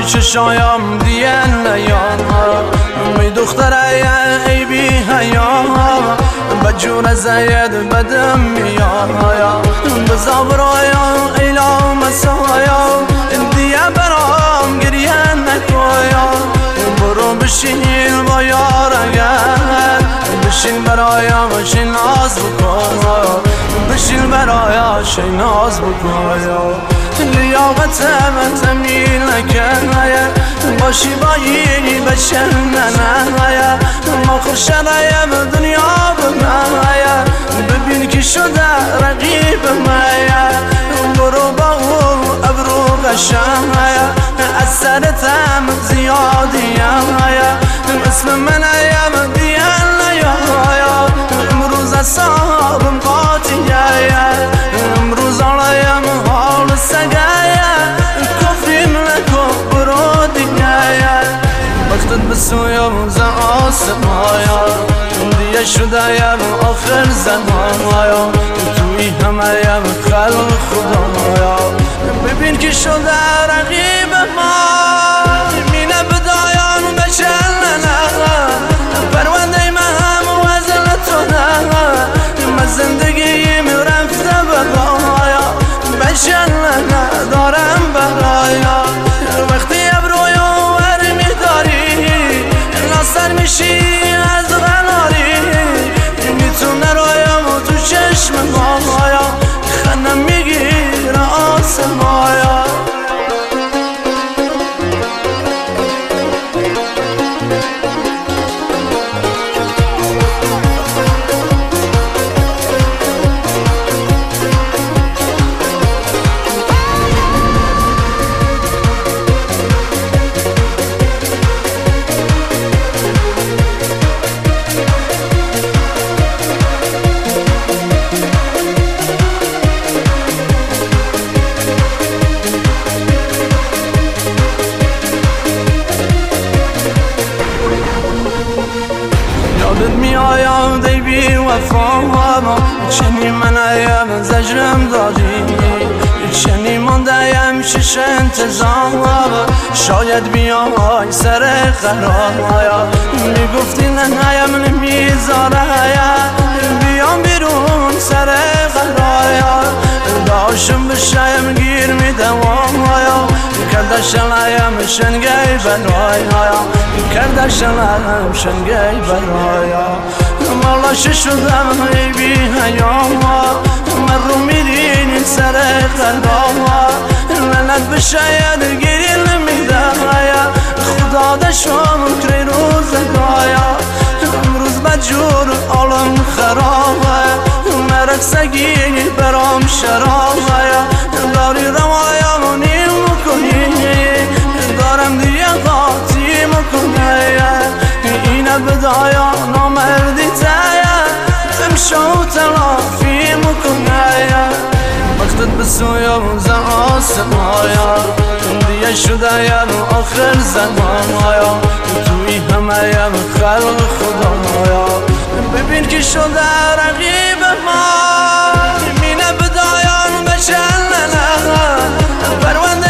چشایم دیان نیان می دختره ای بی حیا بجور زید بدم میایا بزابرایا ایلا مسایا دیگه برام گریه نکویا برو بشین با یار اگر بشین برایم شی ناز بکن بشین برایا شی ناز بکن لیاقتم تمیل نکنه باشی بایی بشن ننه مخور شرایم دنیا بمایه ببین که شده رقیب مایه برو با او ابرو قشنگه از سرتم زیادیه اسم من ایم دیان نیایا امروز اصابم قاطیه امروز آلایم حال سگایه کفریم نکن برو دیگه وقتت بسویم ز آسمایا دیگه شدهیم آخر زمانایا توی همهیم خلق خدایا ببین که شده رقیب ما مینه بدایان بچلنه پرونده من وزن تو نه من زندگیم رفته بقایا بچلنه دارم برایا وقتی ابرویو ور میداری ناصر میشی از غناری میتونه رایم تو چشم مایا خنم میگیره آسمایا یادت میآیم دی بی وفا چنی من ایم زجرم دادی چنی ماندهیم شش انتظار شاید بیای سر قرار میگفتی ننهیم نمیذاره بیام بیرون سر قرار داشم بشایم گیر میدم کردشلایم شنگی برایا کردشلایم شنگی برایا مالاش شدم ای بی حیا من رو میرین سر قلبا لعنت به شاید گیری نمیده خدا دشم کری روزگایا امروز بجور عالم خرابه مرک سگی برام شرابه داری روایم نیم کنی دارم دیگه قاطی مکنه اینه بدایا نامردی تایه امشو تلافی مکنه وقتت بسویم ز آسمایا دیگه شدهیم آخر زمانایا توی همهیم خلق خدایا ببین که شده رقیب ما مینه بدایان بچلنه پرونده